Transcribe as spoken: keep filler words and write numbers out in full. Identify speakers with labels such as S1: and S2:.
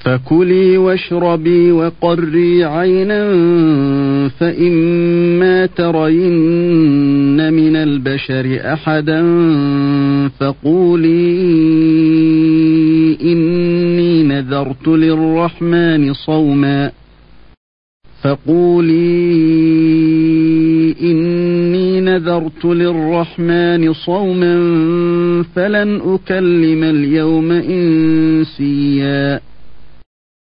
S1: فكلي واشربي وقري عينا فإما ترين من البشر أحدا فقولي إني نذرت للرحمن صوما فقولي إني نذرت للرحمن صوما فلن أكلم اليوم إنسيا